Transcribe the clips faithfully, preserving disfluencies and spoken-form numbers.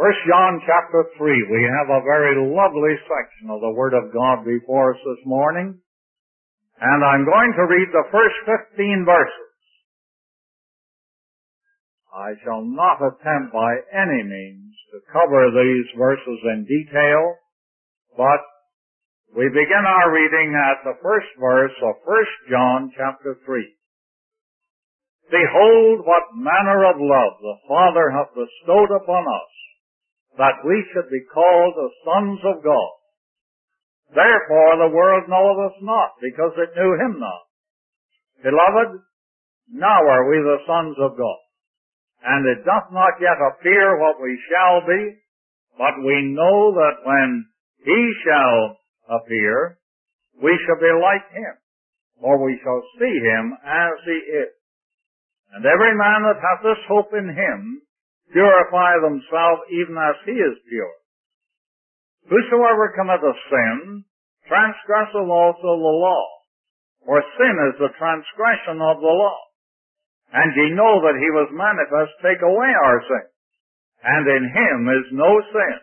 First John chapter three, we have a very lovely section of the Word of God before us this morning. And I'm going to read the first fifteen verses. I shall not attempt by any means to cover these verses in detail, but we begin our reading at the first verse of First John chapter three. Behold, what manner of love the Father hath bestowed upon us, that we should be called the sons of God. Therefore the world knoweth us not, because it knew him not. Beloved, now are we the sons of God, and it doth not yet appear what we shall be, but we know that when he shall appear, we shall be like him, for we shall see him as he is. And every man that hath this hope in him purify themselves even as he is pure. Whosoever committeth sin transgresseth also the law, for sin is the transgression of the law. And ye know that he was manifest to take away our sin, and in him is no sin.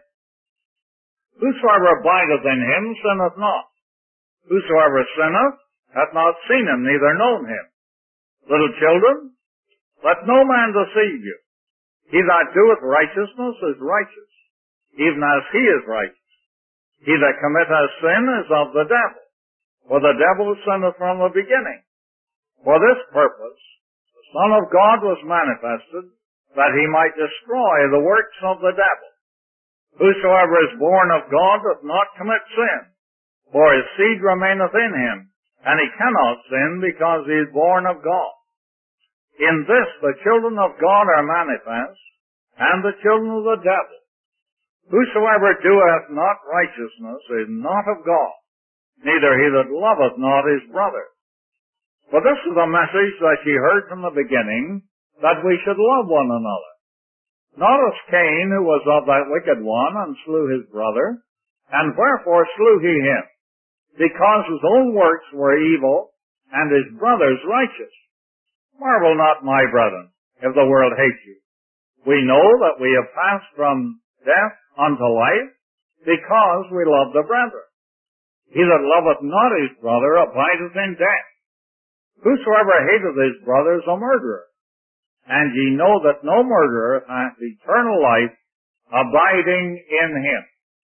Whosoever abideth in him sinneth not. Whosoever sinneth hath not seen him, neither known him. Little children, let no man deceive you. He that doeth righteousness is righteous, even as he is righteous. He that committeth sin is of the devil, for the devil sinneth from the beginning. For this purpose the Son of God was manifested, that he might destroy the works of the devil. Whosoever is born of God doth not commit sin, for his seed remaineth in him, and he cannot sin because he is born of God. In this the children of God are manifest, and the children of the devil. Whosoever doeth not righteousness is not of God, neither he that loveth not his brother. For this is the message that ye heard from the beginning, that we should love one another. Not as Cain, who was of that wicked one, and slew his brother. And wherefore slew he him? Because his own works were evil, and his brother's righteous. Marvel not, my brethren, if the world hate you. We know that we have passed from death unto life, because we love the brethren. He that loveth not his brother abideth in death. Whosoever hateth his brother is a murderer. And ye know that no murderer hath eternal life abiding in him.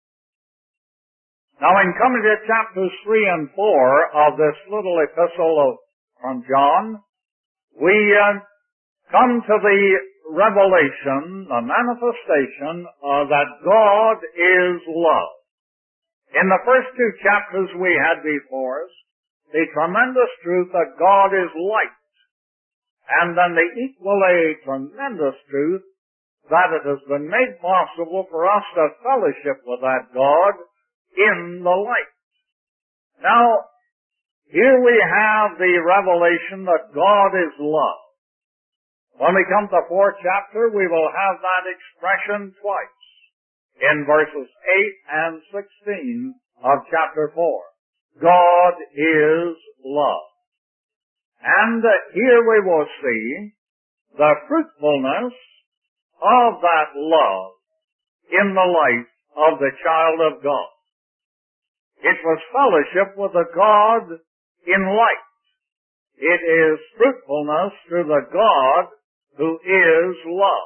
Now in coming to chapters three and four of this little epistle of, from John, we uh, come to the revelation, the manifestation uh, that God is love. In the first two chapters we had before us, the tremendous truth that God is light. And then the equally tremendous truth that it has been made possible for us to fellowship with that God in the light. Now, here we have the revelation that God is love. When we come to the fourth chapter, we will have that expression twice in verses eight and sixteen of chapter four. God is love. And here we will see the fruitfulness of that love in the life of the child of God. It was fellowship with the God in light. It is fruitfulness through the God who is love.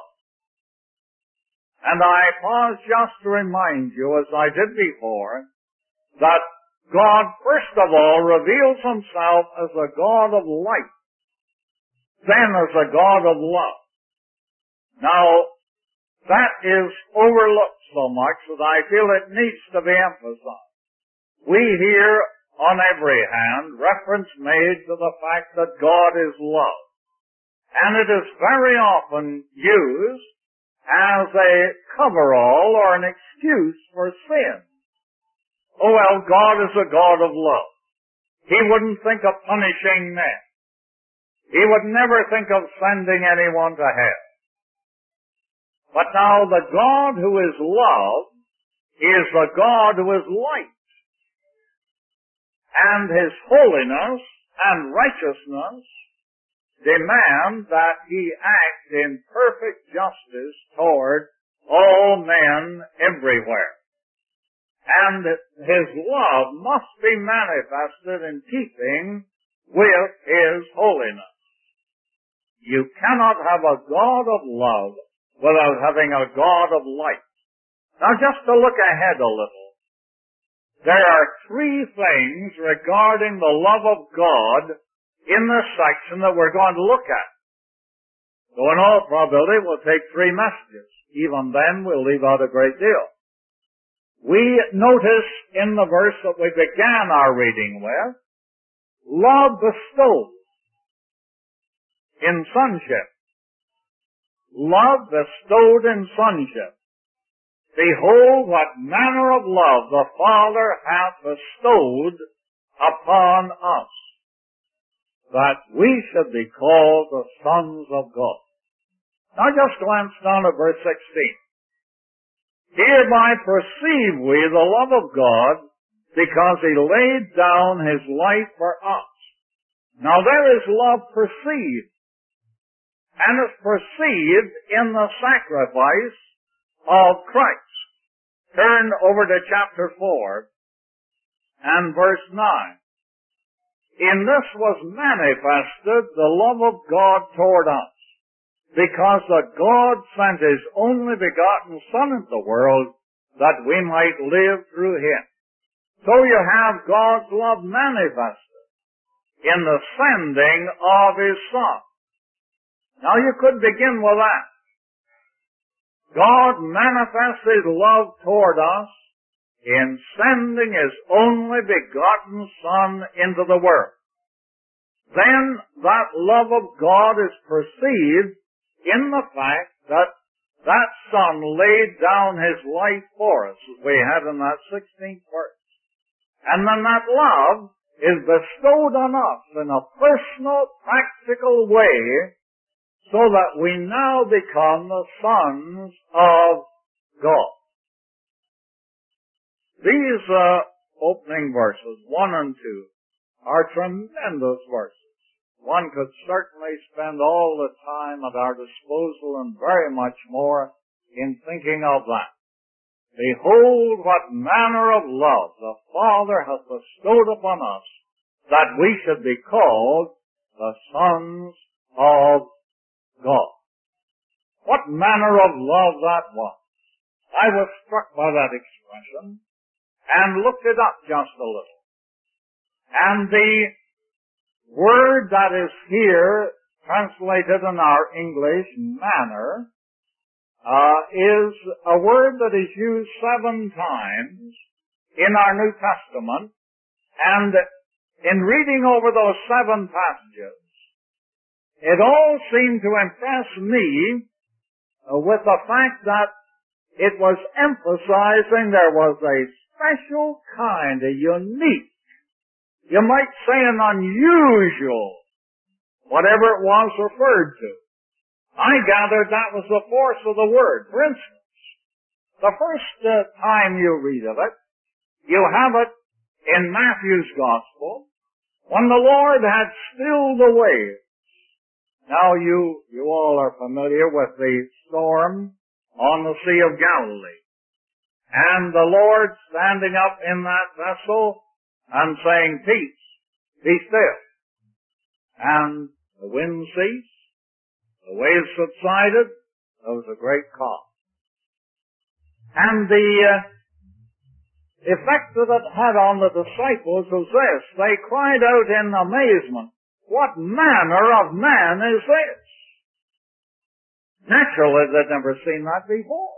And I pause just to remind you, as I did before, that God first of all reveals himself as a God of light, then as a God of love. Now, that is overlooked so much that I feel it needs to be emphasized. We hear on every hand reference made to the fact that God is love. And it is very often used as a coverall or an excuse for sin. Oh, well, God is a God of love. He wouldn't think of punishing men. He would never think of sending anyone to hell. But now the God who is love is the God who is light. And his holiness and righteousness demand that he act in perfect justice toward all men everywhere. And His love must be manifested in keeping with His holiness. You cannot have a God of love without having a God of light. Now just to look ahead a little, there are three things regarding the love of God in this section that we're going to look at. So in all probability we'll take three messages. Even then we'll leave out a great deal. We notice in the verse that we began our reading with, love bestowed in sonship. Love bestowed in sonship. Behold what manner of love the Father hath bestowed upon us, that we should be called the sons of God. Now just glance down at verse sixteen. Hereby perceive we the love of God, because He laid down His life for us. Now there is love perceived, and it's perceived in the sacrifice of Christ. Turn over to chapter four and verse nine. In this was manifested the love of God toward us, because that God sent His only begotten Son into the world, that we might live through Him. So you have God's love manifested in the sending of His Son. Now you could begin with that. God manifests His love toward us in sending His only begotten Son into the world. Then that love of God is perceived in the fact that that Son laid down His life for us, as we had in that sixteenth verse. And then that love is bestowed on us in a personal, practical way, so that we now become the sons of God. These uh, opening verses, one and two, are tremendous verses. One could certainly spend all the time at our disposal and very much more in thinking of that. Behold what manner of love the Father hath bestowed upon us, that we should be called the sons of God. What manner of love that was. I was struck by that expression and looked it up just a little. And the word that is here translated in our English, manner, uh, is a word that is used seven times in our New Testament. And in reading over those seven passages, it all seemed to impress me uh, with the fact that it was emphasizing there was a special kind, a unique, you might say an unusual, whatever it was referred to. I gathered that was the force of the word. For instance, the first uh, time you read of it, you have it in Matthew's Gospel, when the Lord had stilled the waves. Now you, you all are familiar with the storm on the Sea of Galilee. And the Lord standing up in that vessel and saying, peace, be still. And the wind ceased, the waves subsided, there was a great calm. And the uh, effect that it had on the disciples was this. They cried out in amazement, what manner of man is this? Naturally, they'd never seen that before.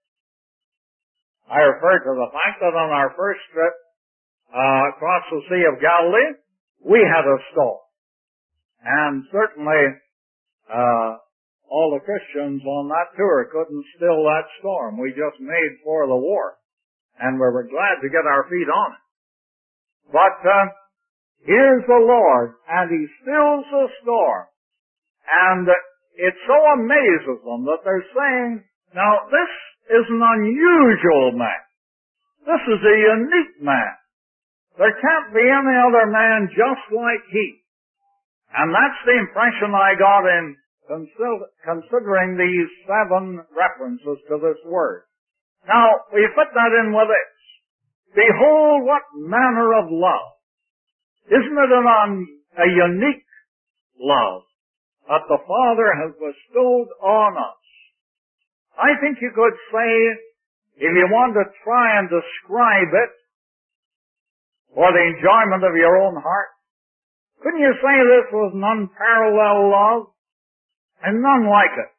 I referred to the fact that on our first trip uh, across the Sea of Galilee, we had a storm. And certainly, uh, all the Christians on that tour couldn't still that storm. We just made for the war. And we were glad to get our feet on it. But, uh, here's the Lord, and He stills the storm. And it so amazes them that they're saying, now this is an unusual man. This is a unique man. There can't be any other man just like He. And that's the impression I got in considering these seven references to this word. Now, we put that in with this. Behold what manner of love. Isn't it an, un, a unique love that the Father has bestowed on us? I think you could say, if you want to try and describe it for the enjoyment of your own heart, couldn't you say this was an unparalleled love? And none like it.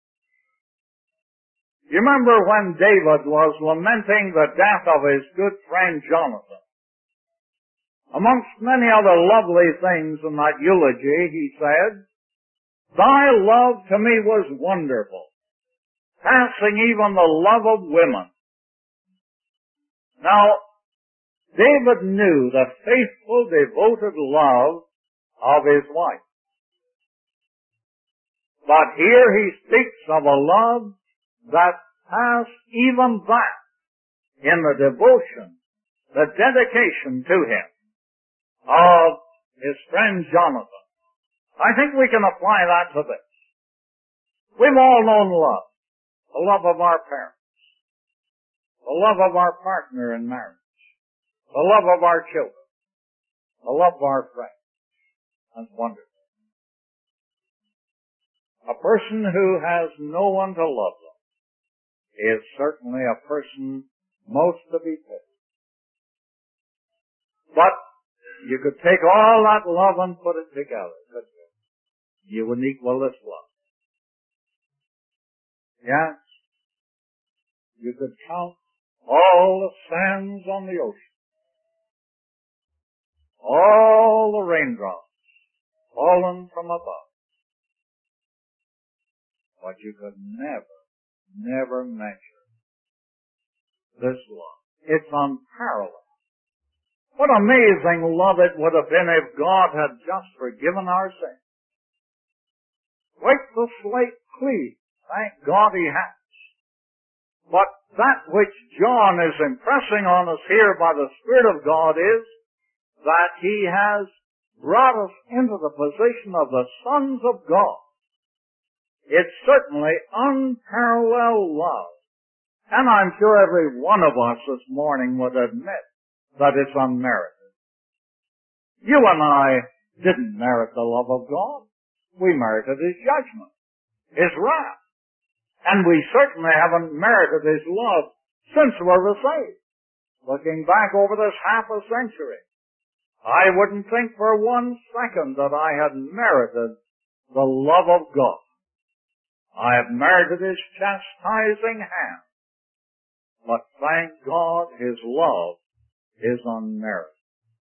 You remember when David was lamenting the death of his good friend Jonathan. Amongst many other lovely things in that eulogy, he said, Thy love to me was wonderful, passing even the love of women. Now, David knew the faithful, devoted love of his wife. But here he speaks of a love that passed even that in the devotion, the dedication to him of his friend Jonathan. I think we can apply that to this. We've all known love. The love of our parents. The love of our partner in marriage. The love of our children. The love of our friends. That's wonderful. A person who has no one to love them is certainly a person most to be pitied. But you could take all that love and put it together, couldn't you? You wouldn't equal this love. Yes, you could count all the sands on the ocean, all the raindrops fallen from above. But you could never, never measure this love. It's unparalleled. What amazing love it would have been if God had just forgiven our sins. Wipe the slate clean. Thank God He has. But that which John is impressing on us here by the Spirit of God is that He has brought us into the position of the sons of God. It's certainly unparalleled love. And I'm sure every one of us this morning would admit that it's unmerited. You and I didn't merit the love of God. We merited His judgment, His wrath. And we certainly haven't merited His love since we were saved. Looking back over this half a century, I wouldn't think for one second that I had merited the love of God. I have merited His chastising hand. But thank God His love is unmerited.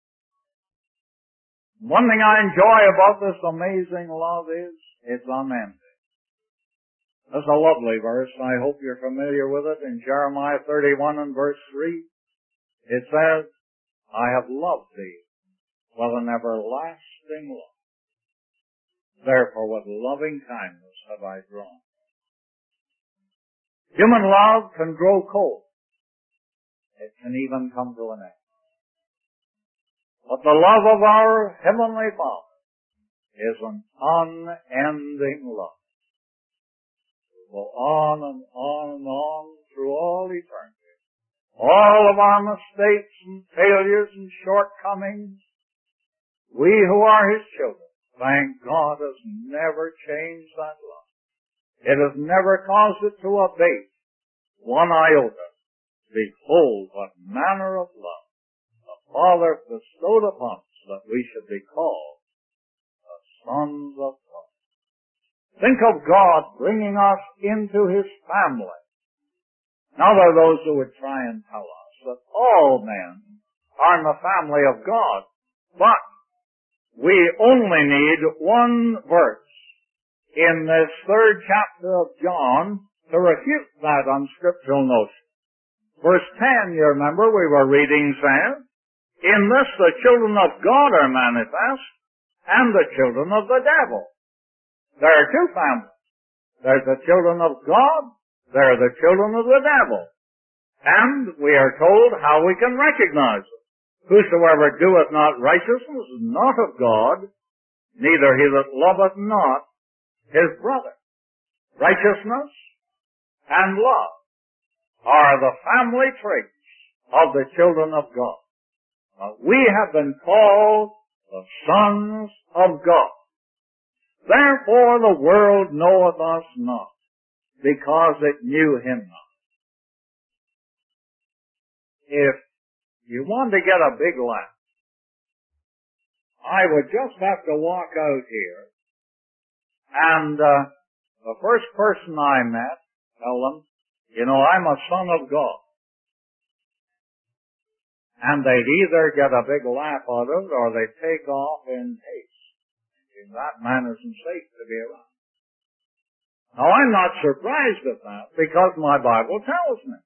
One thing I enjoy about this amazing love is it's unending. There's a lovely verse. I hope you're familiar with it. In Jeremiah thirty-one and verse three, it says, I have loved thee with an everlasting love. Therefore, with loving kindness have I drawn. Human love can grow cold. It can even come to an end. But the love of our Heavenly Father is an unending love. It will go on and on and on through all eternity. All of our mistakes and failures and shortcomings, we who are His children, thank God, has never changed that love. It has never caused it to abate one iota. Behold, what manner of love the Father bestowed upon us, that we should be called the sons of God. Think of God bringing us into His family. Now there are those who would try and tell us that all men are in the family of God, but we only need one verse in this third chapter of John to refute that unscriptural notion. Verse ten, you remember, we were reading says, in this the children of God are manifest, and the children of the devil. There are two families. There's the children of God, there are the children of the devil. And we are told how we can recognize them. Whosoever doeth not righteousness is not of God, neither he that loveth not his brother. Righteousness and love are the family traits of the children of God. Uh, we have been called the sons of God. Therefore the world knoweth us not, because it knew him not. If you want to get a big laugh, I would just have to walk out here and uh, the first person I met, tell them, you know, I'm a son of God. And they'd either get a big laugh out of it or they'd take off in haste. And that man isn't safe to be around. Now I'm not surprised at that because my Bible tells me.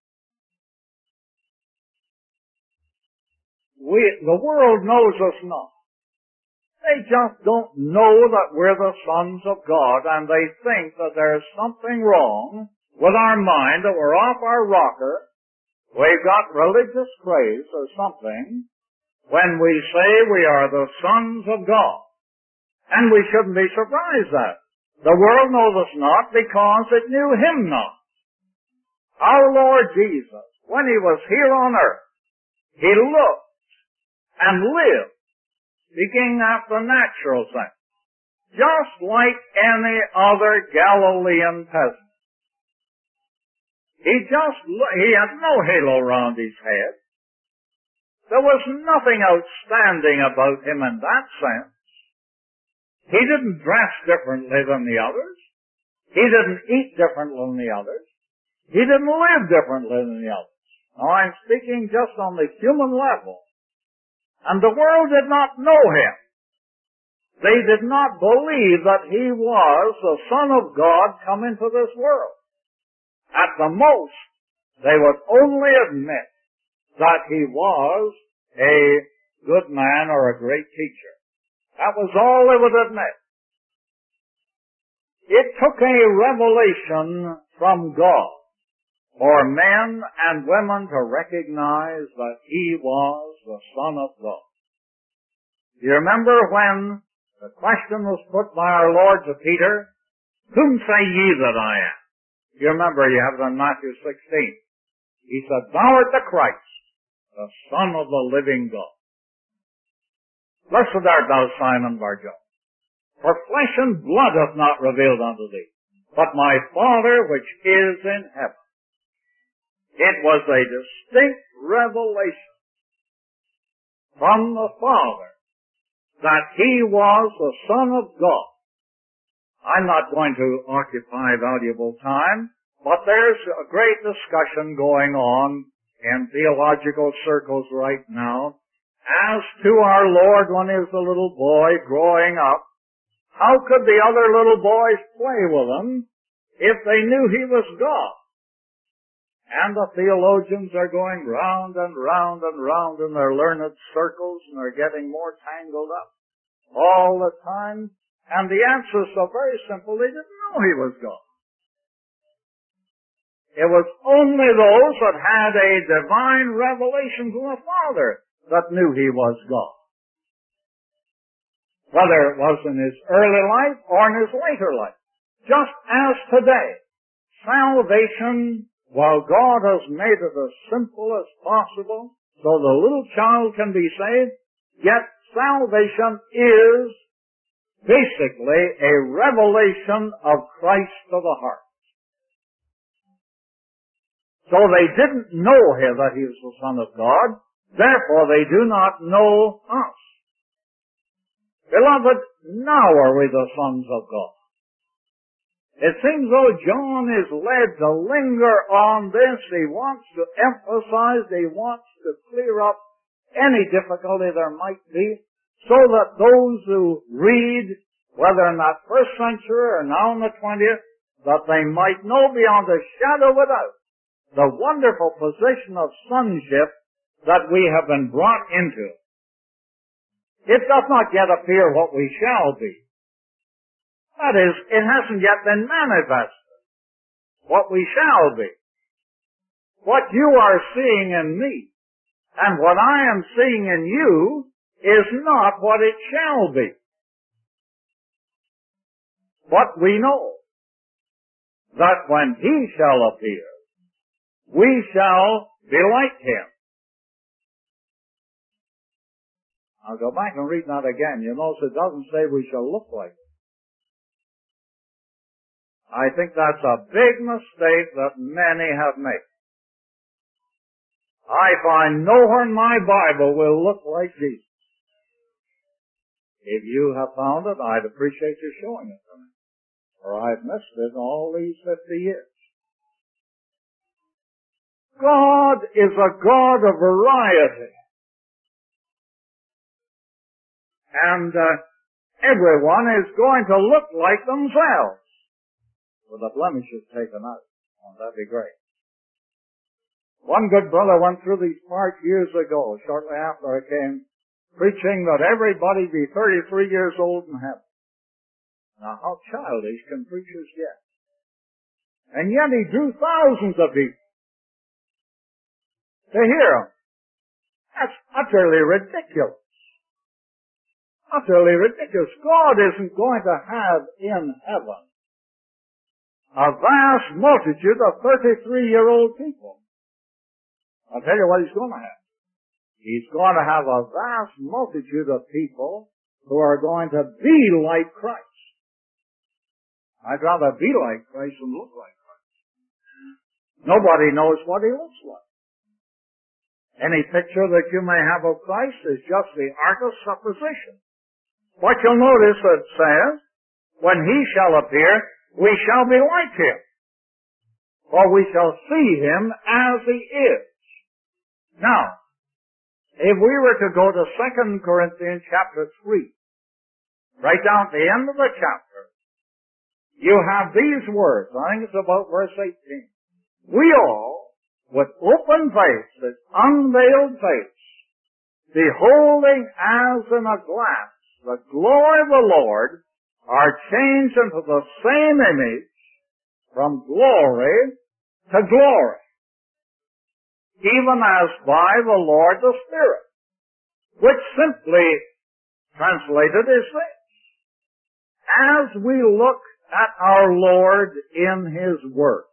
We, the world knows us not. They just don't know that we're the sons of God, and they think that there's something wrong with our mind, that we're off our rocker, we've got religious craze or something, when we say we are the sons of God. And we shouldn't be surprised at it. The world knows us not because it knew him not. Our Lord Jesus, when he was here on earth, he looked and lived, speaking after natural sense, just like any other Galilean peasant. He just, he had no halo around his head. There was nothing outstanding about him in that sense. He didn't dress differently than the others. He didn't eat differently than the others. He didn't live differently than the others. Now I'm speaking just on the human level. And the world did not know him. They did not believe that he was the Son of God come into this world. At the most, they would only admit that he was a good man or a great teacher. That was all they would admit. It took a revelation from God for men and women to recognize that he was the Son of God. You remember when the question was put by our Lord to Peter, whom say ye that I am? You remember, you have it in Matthew sixteen. He said, thou art the Christ, the Son of the living God. Blessed art thou, Simon Bar-Jonah, for flesh and blood hath not revealed unto thee, but my Father which is in heaven. It was a distinct revelation from the Father that he was the Son of God. I'm not going to occupy valuable time, but there's a great discussion going on in theological circles right now as to our Lord when he was a little boy growing up. How could the other little boys play with him if they knew he was God? And the theologians are going round and round and round in their learned circles, and they're getting more tangled up all the time. And the answer is so very simple, they didn't know he was God. It was only those that had a divine revelation from the Father that knew he was God. Whether it was in his early life or in his later life. Just as today, salvation, while God has made it as simple as possible so the little child can be saved, yet salvation is basically a revelation of Christ to the heart. So they didn't know him that he was the Son of God, therefore they do not know us. Beloved, now are we the sons of God. It seems though John is led to linger on this. He wants to emphasize, he wants to clear up any difficulty there might be, so that those who read, whether in that first century or now in the twentieth, that they might know beyond a shadow of a doubt the wonderful position of sonship that we have been brought into. It does not yet appear what we shall be. That is, it hasn't yet been manifested what we shall be. What you are seeing in me and what I am seeing in you is not what it shall be. But we know that when He shall appear, we shall be like Him. I'll go back and read that again. You notice it doesn't say we shall look like Him. I think that's a big mistake that many have made. I find nowhere in my Bible will look like Jesus. If you have found it, I'd appreciate you showing it to me. For I've missed it all these fifty years. God is a God of variety. And uh, everyone is going to look like themselves. With the blemishes taken out. Won't that be great? One good brother went through these parts years ago, shortly after I came, preaching that everybody be thirty-three years old in heaven. Now, how childish can preachers get? And yet he drew thousands of people to hear him. That's utterly ridiculous. Utterly ridiculous. God isn't going to have in heaven a vast multitude of thirty-three-year-old people. I'll tell you what He's going to have. He's going to have a vast multitude of people who are going to be like Christ. I'd rather be like Christ than look like Christ. Nobody knows what He looks like. Any picture that you may have of Christ is just the artist's supposition. What you'll notice it says, when He shall appear, we shall be like Him, for we shall see Him as He is. Now, if we were to go to Second Corinthians chapter three, right down at the end of the chapter, you have these words. I think it's about verse eighteen. We all, with open faces, unveiled face, beholding as in a glass the glory of the Lord, are changed into the same image from glory to glory, even as by the Lord the Spirit, which simply translated is this: as we look at our Lord in His Word,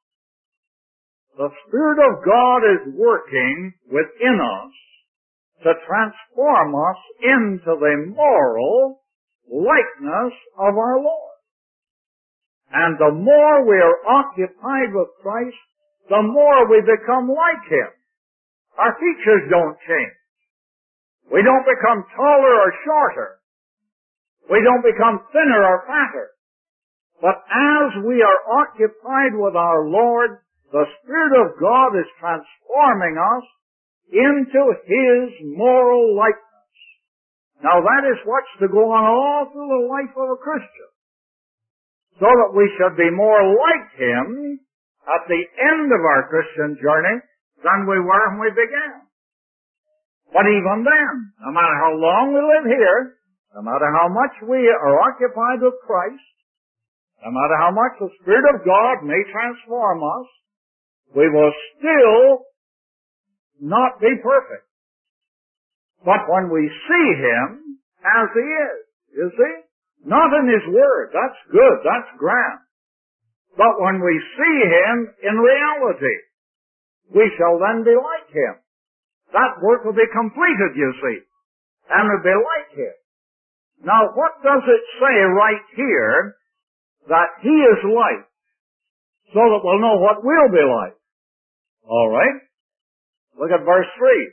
the Spirit of God is working within us to transform us into the moral likeness of our Lord. And the more we are occupied with Christ, the more we become like Him. Our features don't change. We don't become taller or shorter. We don't become thinner or fatter. But as we are occupied with our Lord, the Spirit of God is transforming us into His moral likeness. Now that is what's to go on all through the life of a Christian, so that we should be more like Him at the end of our Christian journey than we were when we began. But even then, no matter how long we live here, no matter how much we are occupied with Christ, no matter how much the Spirit of God may transform us, we will still not be perfect. But when we see Him as He is, you see, not in His Word, that's good, that's grand. But when we see Him in reality, we shall then be like Him. That work will be completed, you see, and will be like Him. Now, what does it say right here that He is like, so that we'll know what we'll be like? All right. Look at verse three.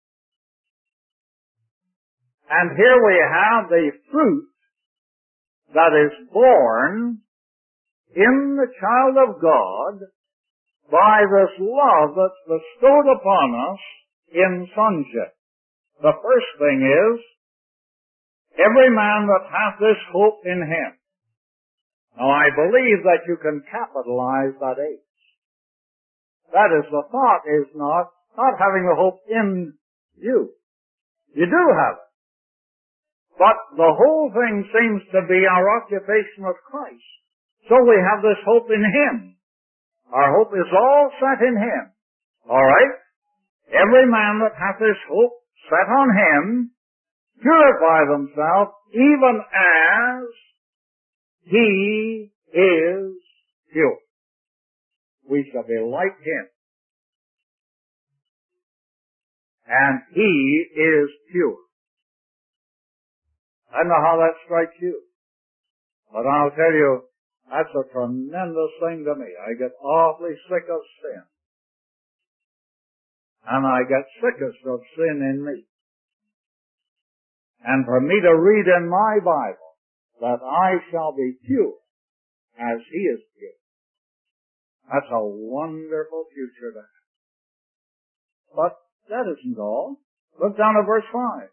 And here we have the fruit that is born in the child of God by this love that's bestowed upon us in sonship. The first thing is, every man that hath this hope in Him. Now I believe that you can capitalize that H. That is, the thought is not, not having the hope in you. You do have it. But the whole thing seems to be our occupation with Christ. So we have this hope in Him. Our hope is all set in Him. Alright? Every man that hath this hope set on Him purify themselves even as He is pure. We shall be like Him. And He is pure. I don't know how that strikes you, but I'll tell you, that's a tremendous thing to me. I get awfully sick of sin. And I get sickest of sin in me. And for me to read in my Bible that I shall be pure as He is pure, that's a wonderful future to have. But that isn't all. Look down at verse five.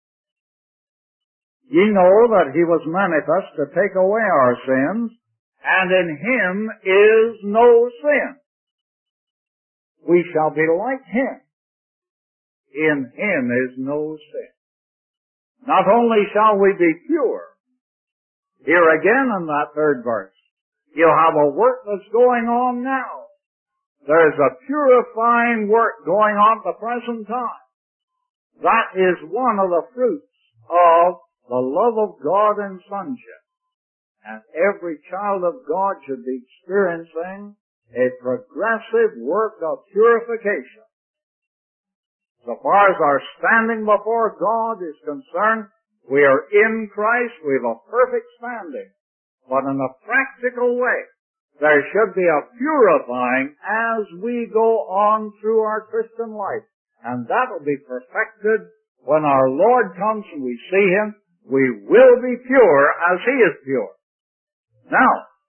Ye know that He was manifest to take away our sins, and in Him is no sin. We shall be like Him. In Him is no sin. Not only shall we be pure, here again in that third verse, you have a work that's going on now. There's a purifying work going on at the present time. That is one of the fruits of the love of God in sonship. And every child of God should be experiencing a progressive work of purification. So far as our standing before God is concerned, we are in Christ, we have a perfect standing. But in a practical way, there should be a purifying as we go on through our Christian life. And that will be perfected when our Lord comes and we see Him. We will be pure as He is pure. Now,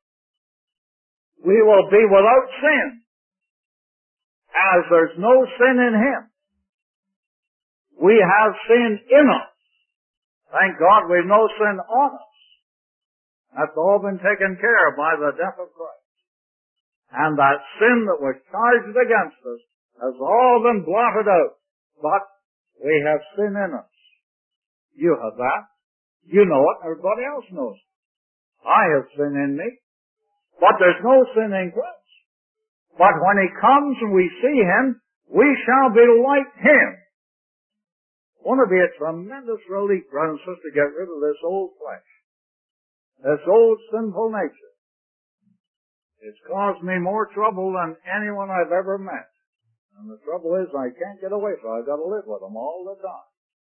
we will be without sin, as there's no sin in Him. We have sin in us. Thank God we've no sin on us. That's all been taken care of by the death of Christ. And that sin that was charged against us has all been blotted out. But we have sin in us. You have that. You know it. Everybody else knows it. I have sin in me. But there's no sin in Christ. But when He comes and we see Him, we shall be like Him. Won't it be a tremendous relief, brothers and sisters, to get rid of this old flesh, this old sinful nature. It's caused me more trouble than anyone I've ever met. And the trouble is I can't get away from it. I've got to live with them all the time.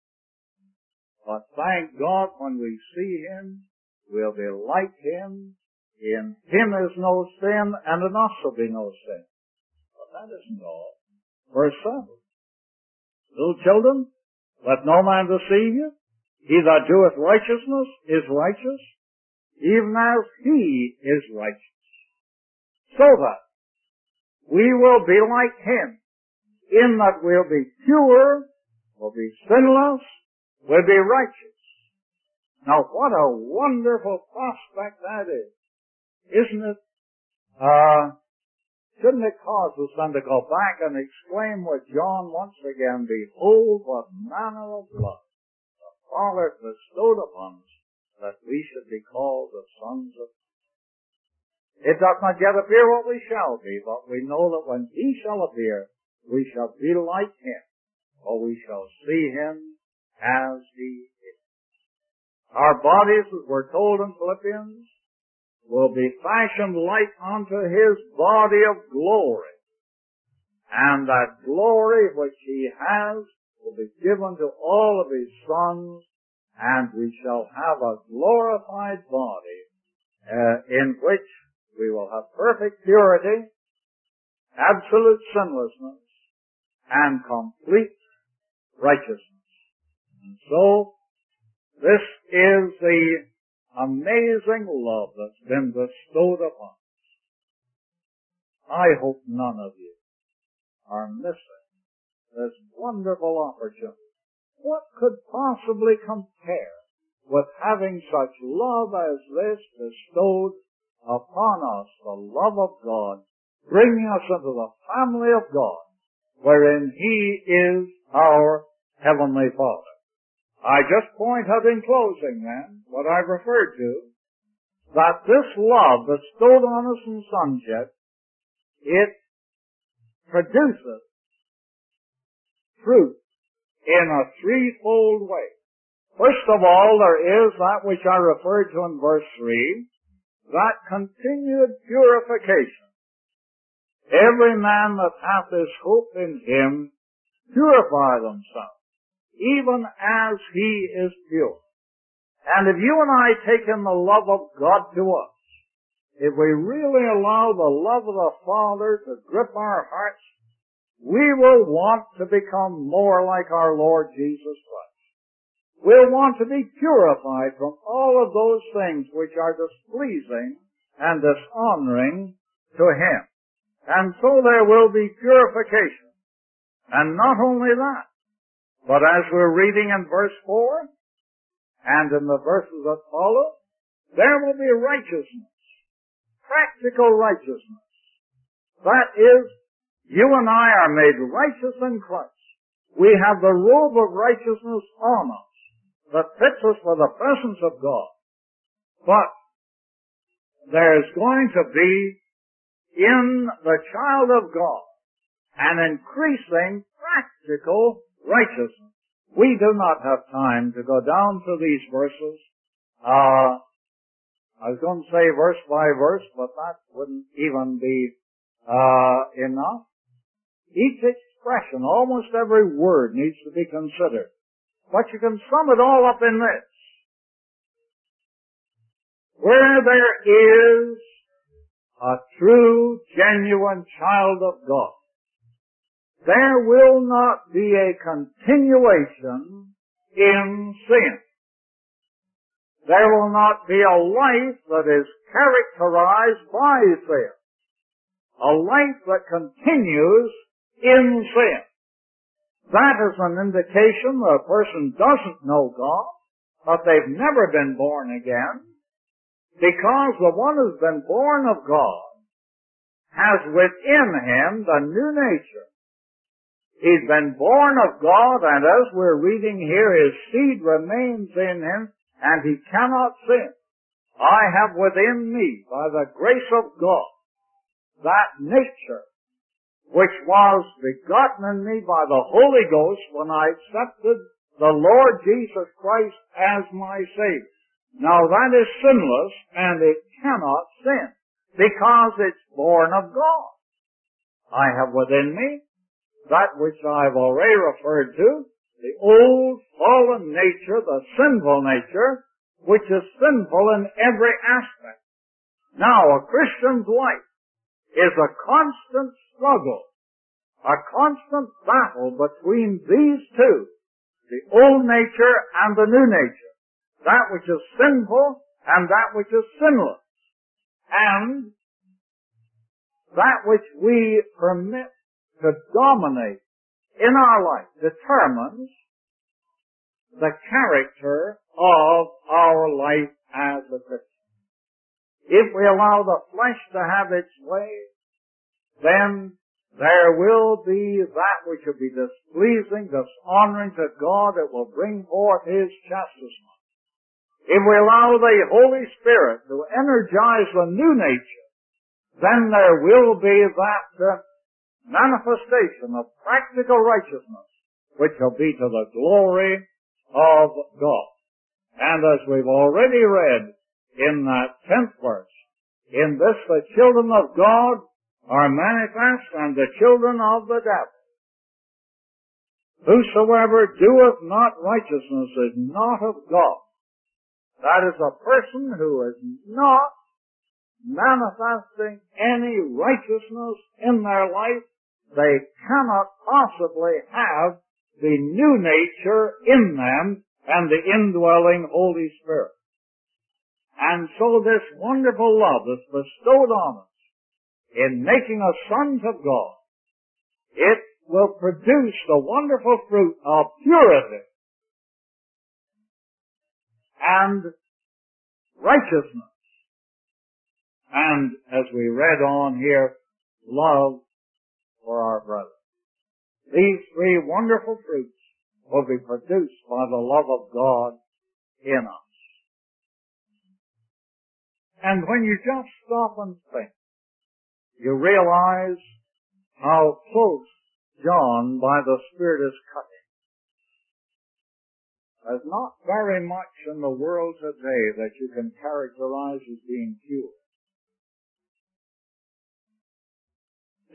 But thank God when we see Him, we'll be like Him. In Him is no sin, and in us will be no sin. But that isn't all. Verse seven. Little children, let no man deceive you. He that doeth righteousness is righteous, even as He is righteous. So that we will be like Him, in that we'll be pure, we'll be sinless, we'll be righteous. Now what a wonderful prospect that is. Isn't it? Uh, shouldn't it cause us then to go back and exclaim with John once again, behold what manner of love the Father bestowed upon us, that we should be called the sons of God. It does not yet appear what we shall be, but we know that when He shall appear, we shall be like Him, for we shall see Him as He is. Our bodies, as we're told in Philippians, will be fashioned like unto His body of glory. And that glory which He has will be given to all of His sons, and we shall have a glorified body uh, in which we will have perfect purity, absolute sinlessness, and complete righteousness. And so, this is the amazing love that's been bestowed upon us. I hope none of you are missing this wonderful opportunity. What could possibly compare with having such love as this bestowed upon us, the love of God, bringing us into the family of God, wherein He is our Heavenly Father? I just point out in closing then, what I've referred to, that this love bestowed on us in sonship, it produces fruit in a threefold way. First of all, there is that which I referred to in verse three, that continued purification. Every man that hath this hope in him purify themselves, even as he is pure. And if you and I take in the love of God to us, if we really allow the love of the Father to grip our hearts, we will want to become more like our Lord Jesus Christ. We'll want to be purified from all of those things which are displeasing and dishonoring to Him. And so there will be purification. And not only that, but as we're reading in verse four, and in the verses that follow, there will be righteousness. Practical righteousness. That is, you and I are made righteous in Christ. We have the robe of righteousness on us that fits us for the presence of God. But there's going to be in the child of God an increasing practical righteousness. We do not have time to go down through these verses. Uh, I was going to say verse by verse, but that wouldn't even be uh, enough. Each expression, almost every word needs to be considered. But you can sum it all up in this. Where there is a true, genuine child of God, there will not be a continuation in sin. There will not be a life that is characterized by sin. A life that continues in sin. That is an indication that a person doesn't know God, that they've never been born again, because the one who's been born of God has within him the new nature. He's been born of God, and as we're reading here, his seed remains in him, and he cannot sin. I have within me, by the grace of God, that nature which was begotten in me by the Holy Ghost when I accepted the Lord Jesus Christ as my Savior. Now that is sinless, and it cannot sin, because it's born of God. I have within me that which I've already referred to, the old fallen nature, the sinful nature, which is sinful in every aspect. Now, a Christian's life is a constant struggle, a constant battle between these two, the old nature and the new nature, that which is sinful and that which is sinless, and that which we permit to dominate in our life determines the character of our life as a Christian. If we allow the flesh to have its way, then there will be that which will be displeasing, dishonoring to God. It will bring forth His chastisement. If we allow the Holy Spirit to energize the new nature, then there will be that uh, manifestation of practical righteousness, which will be to the glory of God. And as we've already read in that tenth verse, in this the children of God are manifest, and the children of the devil. Whosoever doeth not righteousness is not of God. That is a person who is not manifesting any righteousness in their life. They cannot possibly have the new nature in them and the indwelling Holy Spirit. And so this wonderful love that's bestowed on us in making us sons of God, it will produce the wonderful fruit of purity and righteousness. And as we read on here, love for our brother. These three wonderful fruits will be produced by the love of God in us. And when you just stop and think, you realize how close John by the Spirit is cutting. There's not very much in the world today that you can characterize as being pure.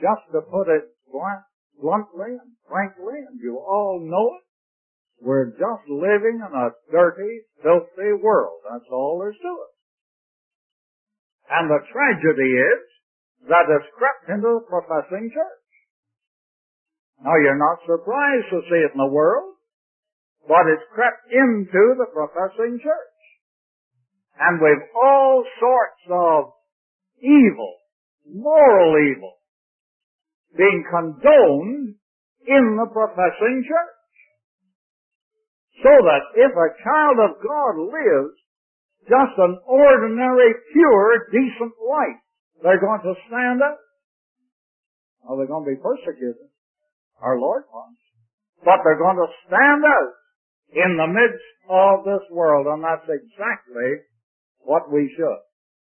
just to put it bluntly and frankly, and you all know it, we're just living in a dirty, filthy world. That's all there's to it. And the tragedy is that it's crept into the professing church. Now, you're not surprised to see it in the world, but it's crept into the professing church. And we've all sorts of evil, moral evil, being condoned in the professing church. So that if a child of God lives just an ordinary, pure, decent life, they're going to stand up. Well, they're going to be persecuted. Our Lord wants. But they're going to stand out in the midst of this world, and that's exactly what we should.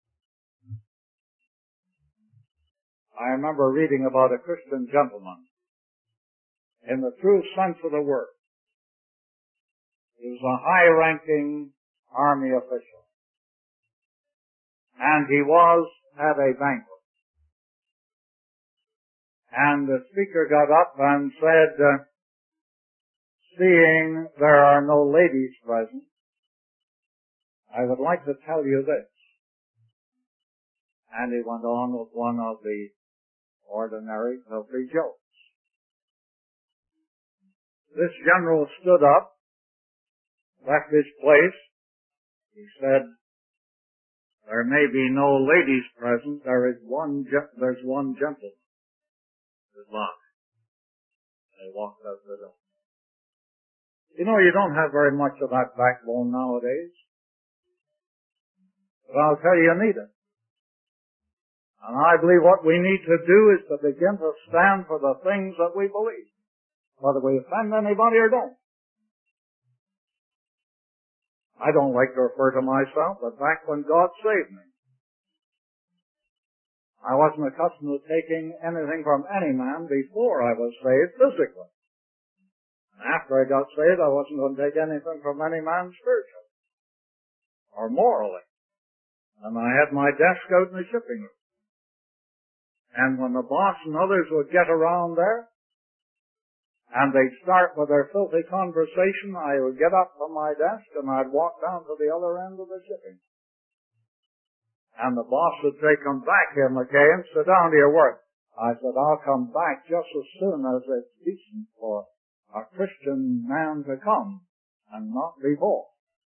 I remember reading about a Christian gentleman in the true sense of the word. He was a high-ranking army official. And he was at a banquet. And the speaker got up and said, uh, seeing there are no ladies present, I would like to tell you this. And he went on with one of the ordinary filthy jokes. This general stood up, left his place. He said, there may be no ladies present, there is one, ge- there's one gentleman. Goodbye. They walked out the door. You know, you don't have very much of that backbone nowadays. But I'll tell you, you need it. And I believe what we need to do is to begin to stand for the things that we believe, whether we offend anybody or don't. I don't like to refer to myself, but back when God saved me, I wasn't accustomed to taking anything from any man before I was saved physically. And after I got saved, I wasn't going to take anything from any man spiritually or morally. And I had my desk out in the shipping room. And when the boss and others would get around there, and they'd start with their filthy conversation, I would get up from my desk and I'd walk down to the other end of the shipping. And the boss would say, come back here, McCain, sit down to your work. I said, I'll come back just as soon as it's decent for a Christian man to come, and not before.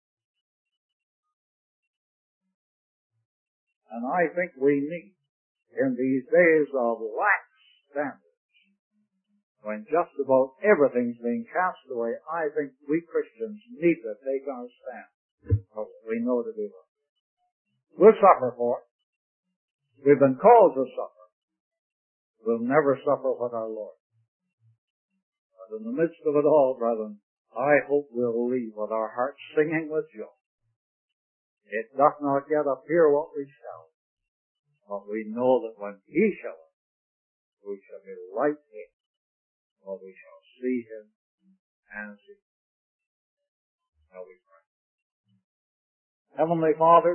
And I think we need, in these days of lax standards, when just about everything's being cast away, I think we Christians need to take our stand for what we know to be right. We'll suffer for it. We've been called to suffer. We'll never suffer what our Lord. But in the midst of it all, brethren, I hope we'll leave with our hearts singing with joy. It doth not yet appear what we shall, but we know that when He shall appear, we shall be like Him, for we shall see Him as He is. Shall we pray? Heavenly Father,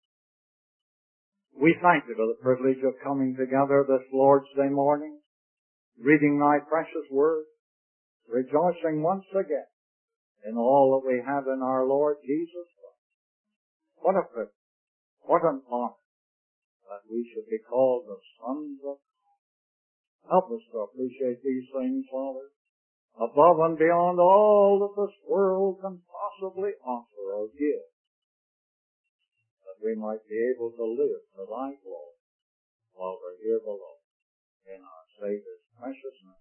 we thank you for the privilege of coming together this Lord's Day morning, reading thy precious word, rejoicing once again in all that we have in our Lord Jesus Christ. What a privilege, what an honor that we should be called the sons of God. Help us to appreciate these things, Father, above and beyond all that this world can possibly offer or give, that we might be able to live for thy glory while we're here below. In our Savior's precious name.